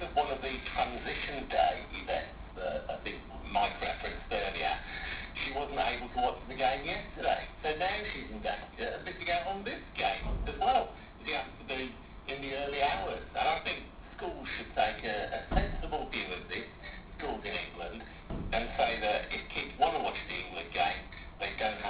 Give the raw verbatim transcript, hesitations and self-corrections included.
because of one of the transition day events that I think Mike referenced earlier, she wasn't able to watch the game yesterday. So now she's in danger of missing out on this game as well.